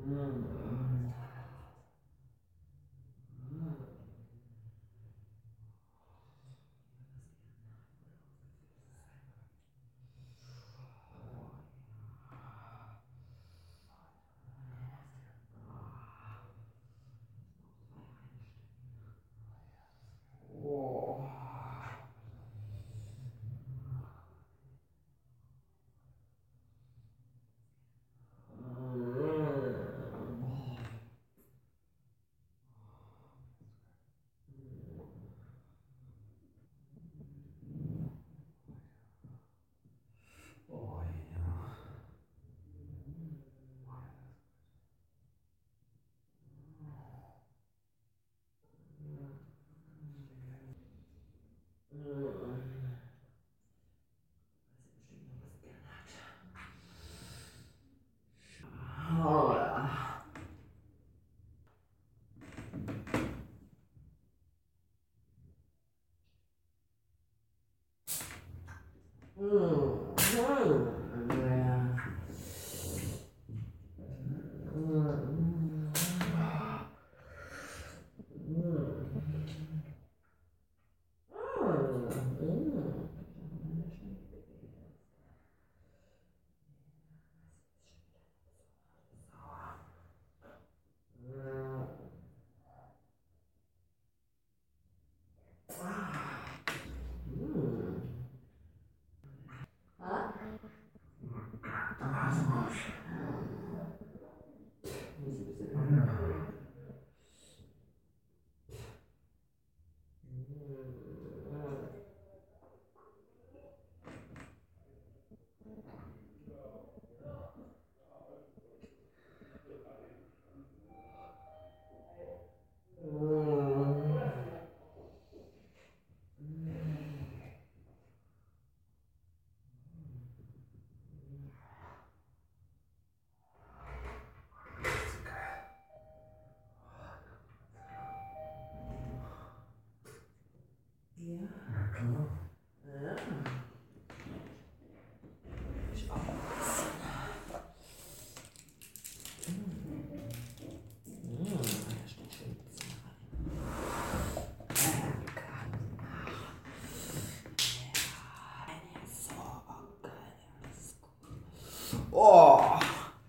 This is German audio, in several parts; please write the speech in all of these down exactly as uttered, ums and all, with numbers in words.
Oh!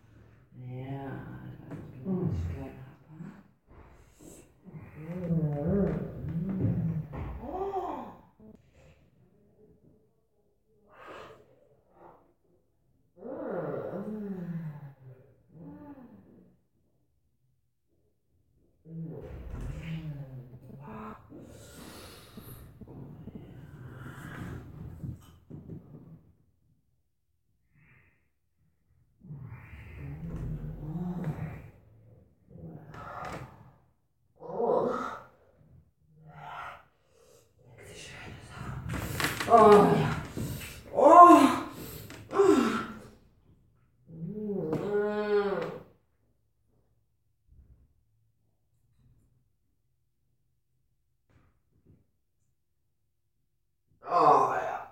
Oh, ja. Oh. Oh, ja.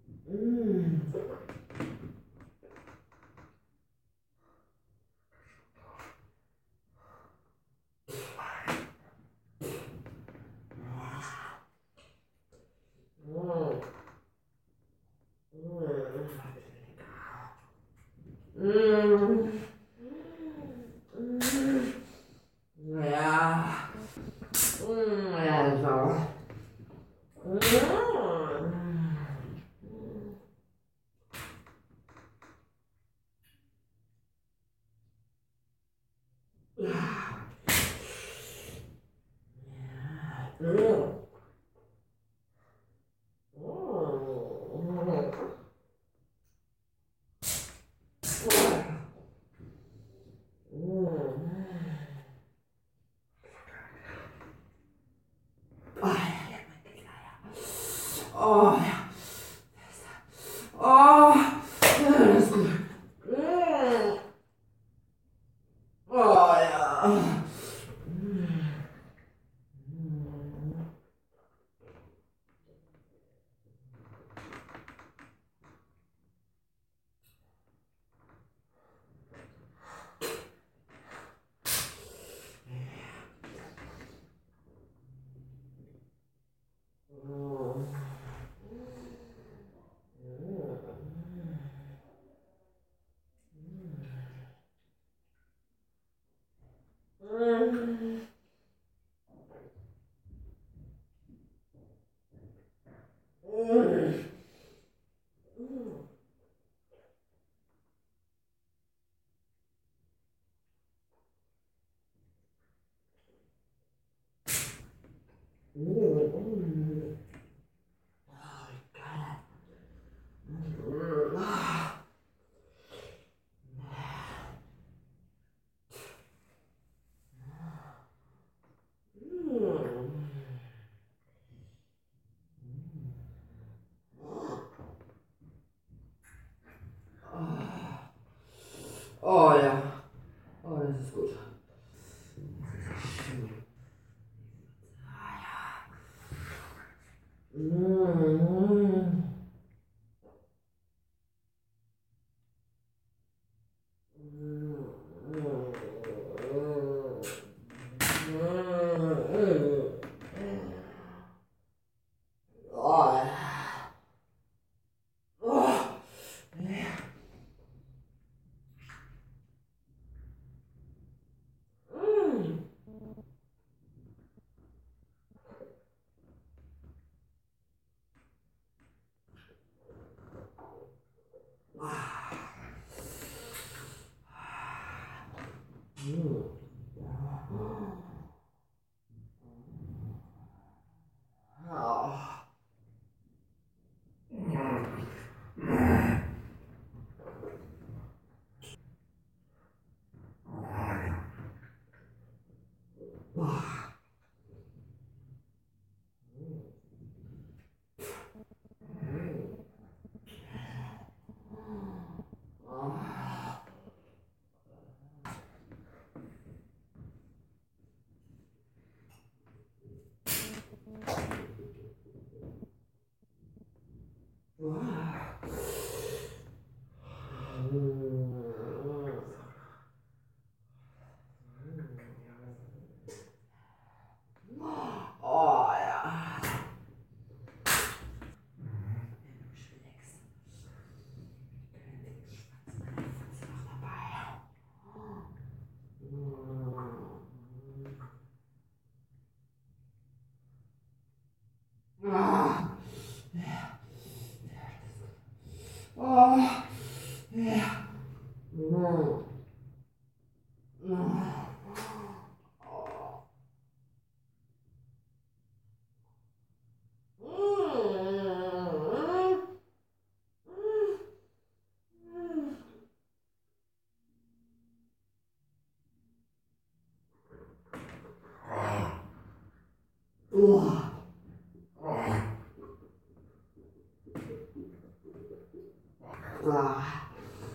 Ja. Ja, so. Oh, ja. Oh, das ist gut. Oh, ja. Mm. Mm. Mm. Oh, God. Mm. Ah. Mm. Oh ja. Oh, das ist gut. Das ist schön. Mm. Oh. Oh. Mm. Oh. Oh ja. Wenn du schlägst, können wir schwatzen meine Pfütze noch dabei. Ah. Oh. Ja. Mm. Mm. Oh. Mm. Oh. Ah.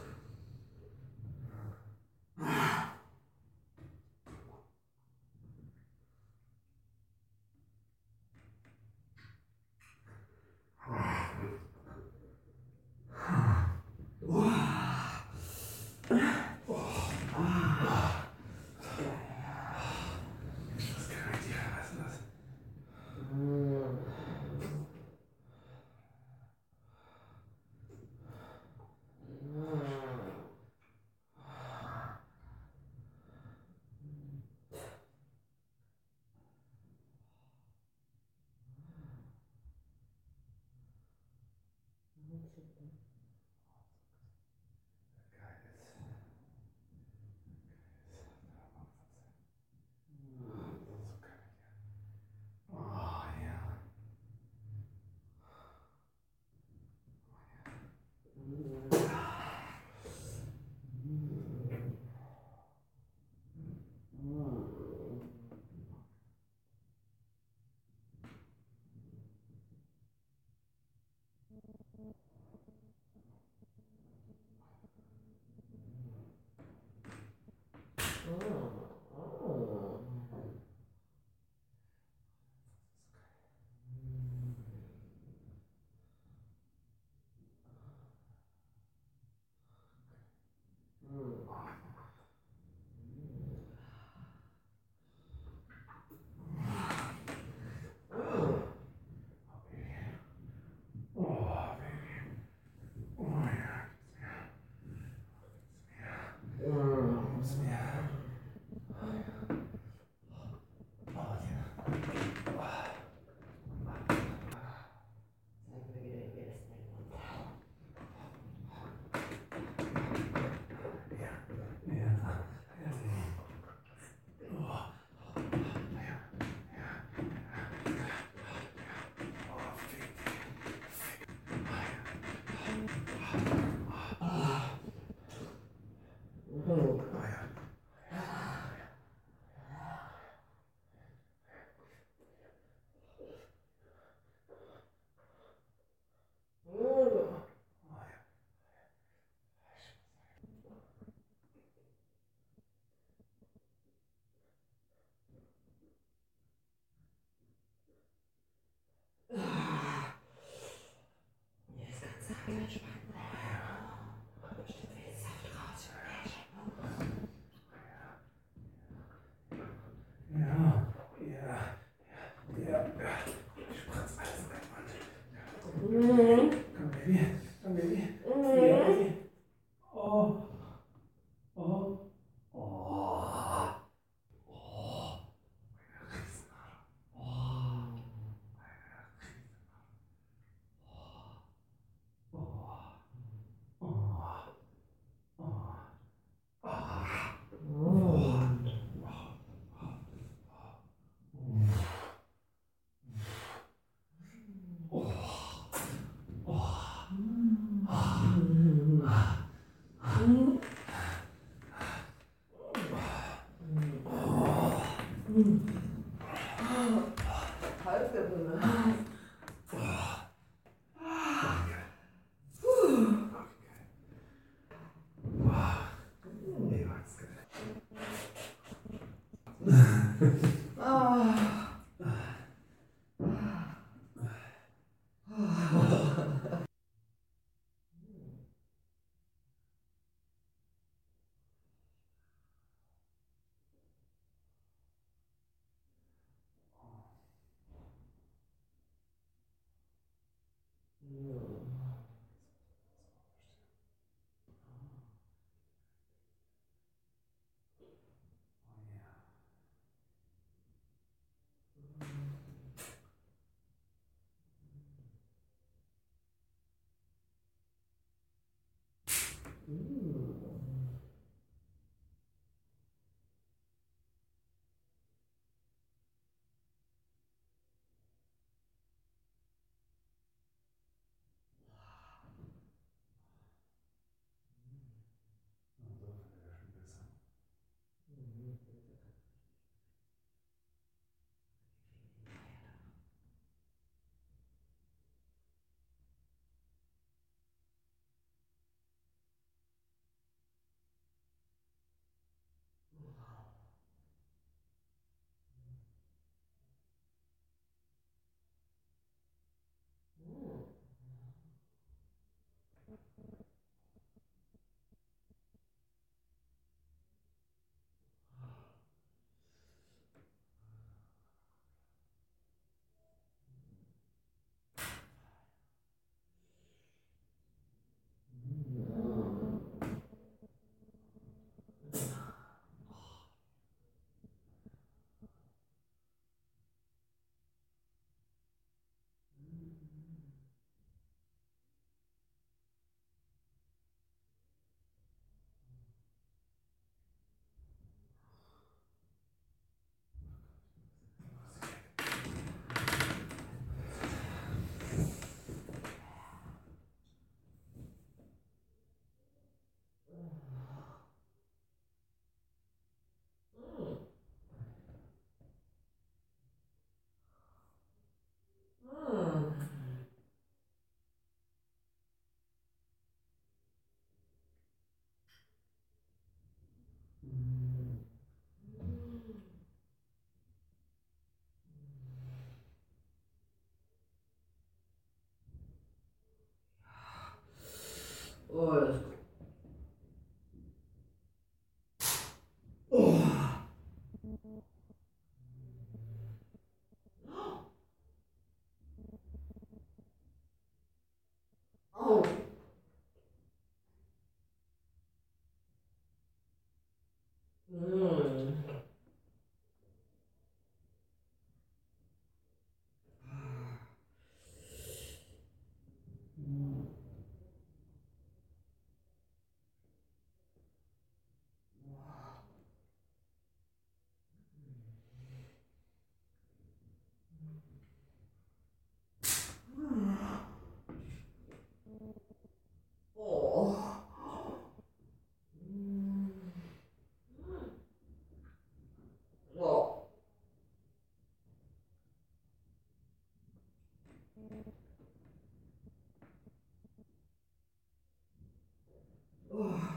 Was kann ich dir? Was ist das? Mm. Oh ja. Oh, Baby. Oh ja. Gib's mir. Gib's mir. Hals gefunden. Oh, das ist gut. Oh. Oh. Mm. Oh. Oh. Oh.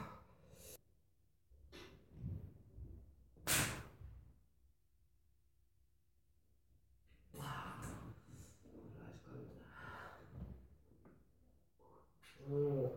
Alles gut. Mm.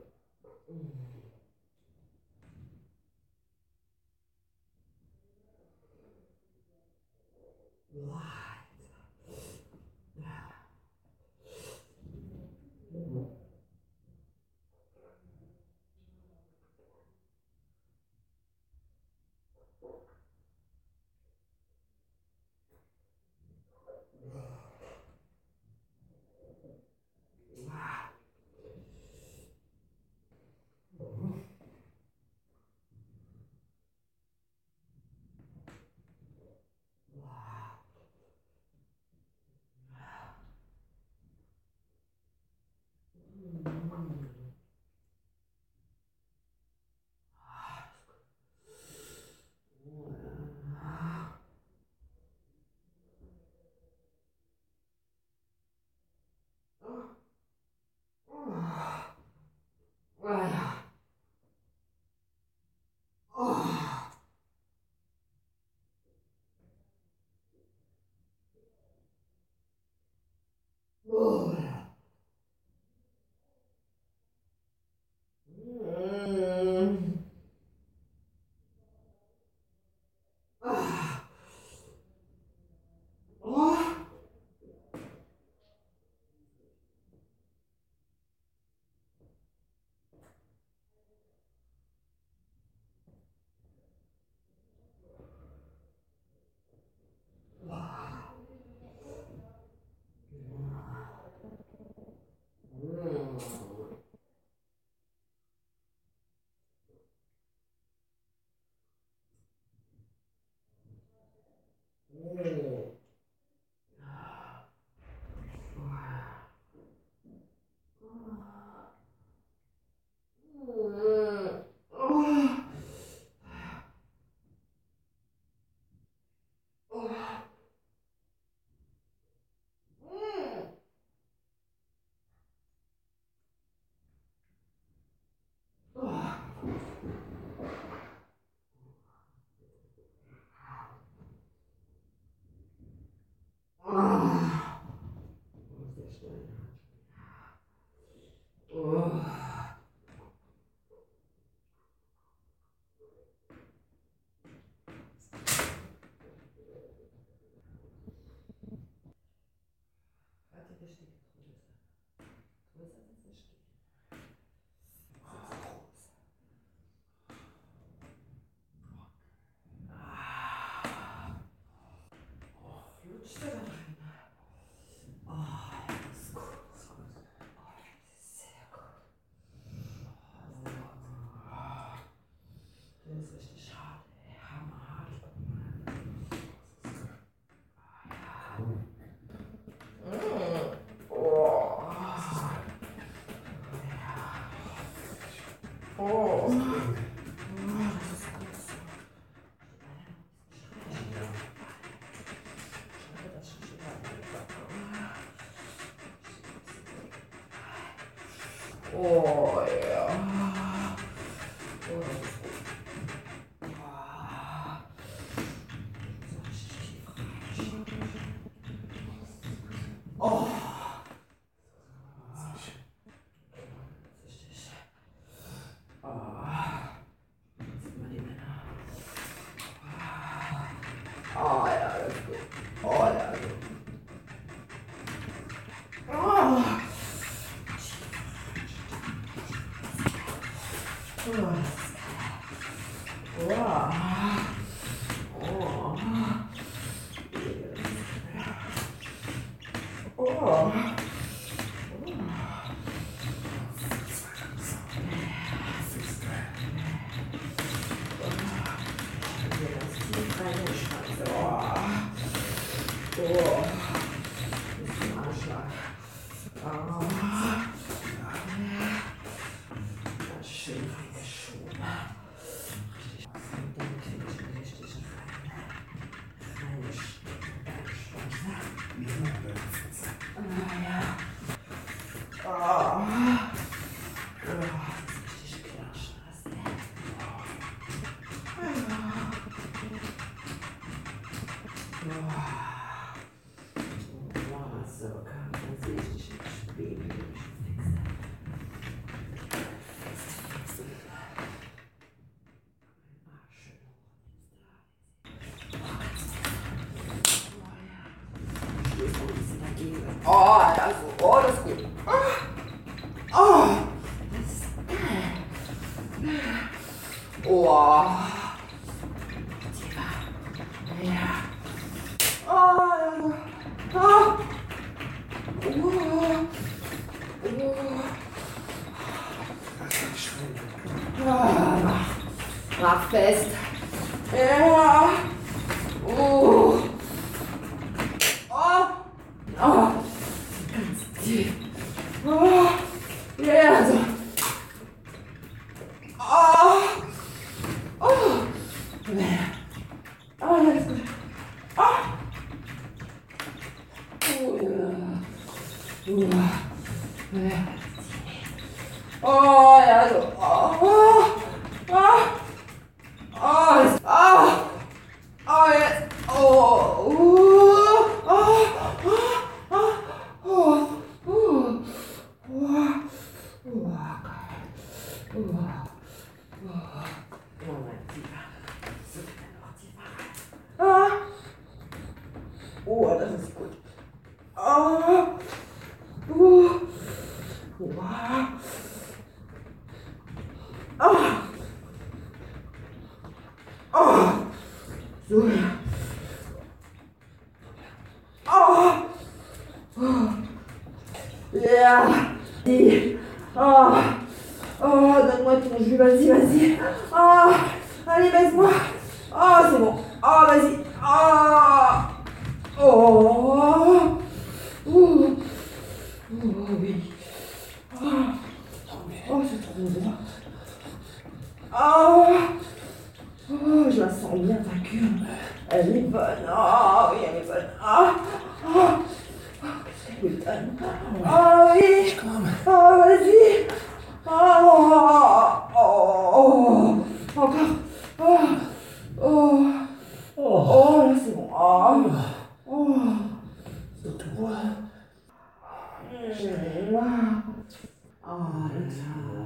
Oh. Oh ja. Oh, das ist gut. Ah. Oh. Richtig. Ah. Jetzt sieht man die Männer. Oh ja, das ist gut. Oh ja, gut. Oh. Oh, das ist geil. Wow. Oh. Oh. Oh. Das ist ein Anschlag. Oh. Ganz schön feine Schuhe. Richtig. Und dann kriege ich richtig feine, feine Schwanze. Ah ja. Oh. Oh, das ist richtig klatschen. Oh, so, komm, dann sehe ich dich im Spiegel, wie du mich fixst. Ah, schön hoch. Stehst du ein bisschen dagegen. Oh, das, oh, das ist gut. Oh, oh, das ist geil. Oh. Ja. Oh, ja. Oh. Oh. Oh. Ah, mach fest. Ja. Oh. Oh. Oh. Ganz tief. Oh. Ja, so. Oh. Oh. Oh, ja, ist gut. Oh. Oh, ja. Oh. Ja. Oh, ja, so. Oh, oh, oh, oh, jetzt. Oh, oh, jetzt. Oh, oh, oh, oh, oh, oh, oh, oh, oh, geil. Oh, oh, oh, mein Tiefer. So, noch tiefer rein. Ah. Oh, das ist gut. Oh, oh, wow. Oh. Oh. So. Oh. Oh. Ja. Die. Oh. Oh, donne-moi ton jus, vas-y, vas-y. Oh. Allez, baisse-moi. Oh, c'est bon. Oh, vas-y. Oh. Oh, oh, je la sens bien ta queue. Elle est bonne. Oh oui, elle est bonne. Oh, oh, elle est bonne. Oh oui. Oh, vas-y. Oh, oh, oh, encore. Oh, oh, oh, là c'est bon. Oh, oh. C'est tout. Mmh. Oh, là,